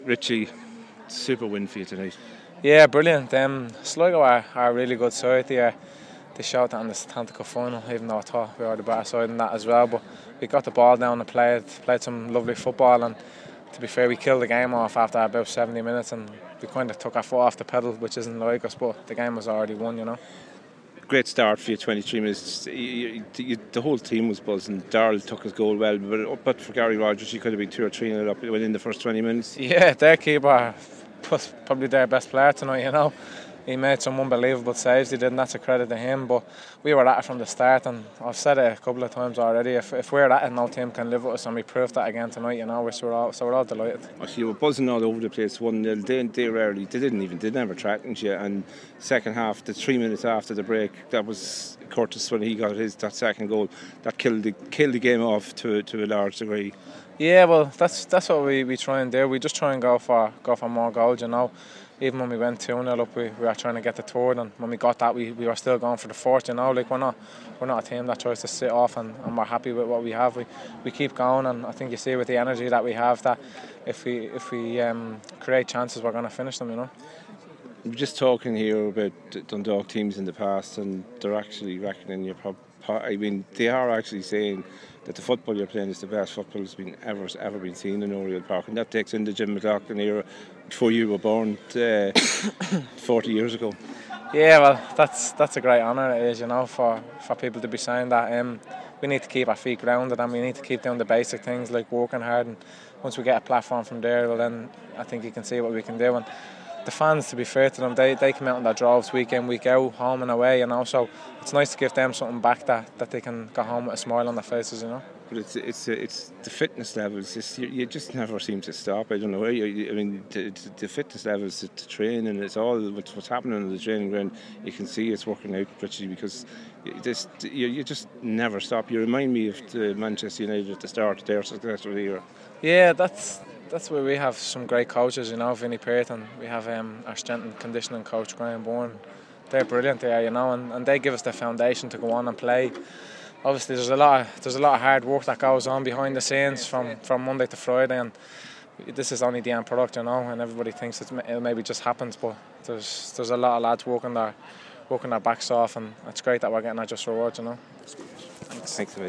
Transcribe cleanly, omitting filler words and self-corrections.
Richie, super win for you tonight. Yeah, brilliant. Sligo are a really good side. They showed that in the Santa Cup final, even though I thought we were the better side in that as well. But we got the ball down and played some lovely football. And to be fair, we killed the game off after about 70 minutes, and we kind of took our foot off the pedal, which isn't like us. But the game was already won. Great start for you, 23 minutes. The whole team was buzzing. Darrell took his goal well, but for Gary Rogers, he could have been 2 or 3 nil up within the first 20 minutes. Yeah, their keeper was probably their best player tonight. He made some unbelievable saves, he did, and that's a credit to him. But we were at it from the start, and I've said it a couple of times already. If we're at it, no team can live with us, and we proved that again tonight. Which we're all delighted. You were buzzing all over the place. 1-0. They never threatened you. And second half, the 3 minutes after the break, that was Curtis when he got that second goal. That killed the game off to a large degree. Yeah, well, that's what we try and do. We just try and go for more goals. Even when we went 2-0 up, we were trying to get the third, and when we got that, we were still going for the fourth. We're not a team that tries to sit off, and we're happy with what we have. We keep going, and I think you see with the energy that we have that if we create chances, we're going to finish them. We're just talking here about Dundalk teams in the past, and they're actually reckoning your they are actually saying that the football you're playing is the best football that's ever been seen in Oriel Park, and that takes in the Jim McLaughlin era before you were born 40 years ago. Yeah, well, that's a great honour it is, for people to be saying that. We need to keep our feet grounded, and we need to keep doing the basic things like working hard, and once we get a platform from there, well, then I think you can see what we can do. And the fans, to be fair to them, they come out in their droves week in, week out, home and away, so it's nice to give them something back that they can go home with a smile on their faces. But it's the fitness levels. You just never seem to stop. I don't know. The fitness levels to train, and it's all what's happening on the training ground. You can see it's working out, Richie, because you just never stop. You remind me of the Manchester United at the start of their successful era. Yeah, that's where we have some great coaches, Vinnie Peart, and we have our strength and conditioning coach Graham Bourne. They're brilliant there, and they give us the foundation to go on and play. Obviously, there's a lot of hard work that goes on behind the scenes from Monday to Friday, and this is only the end product, and everybody thinks it maybe just happens, but there's a lot of lads working their backs off, and it's great that we're getting our just rewards. Thanks.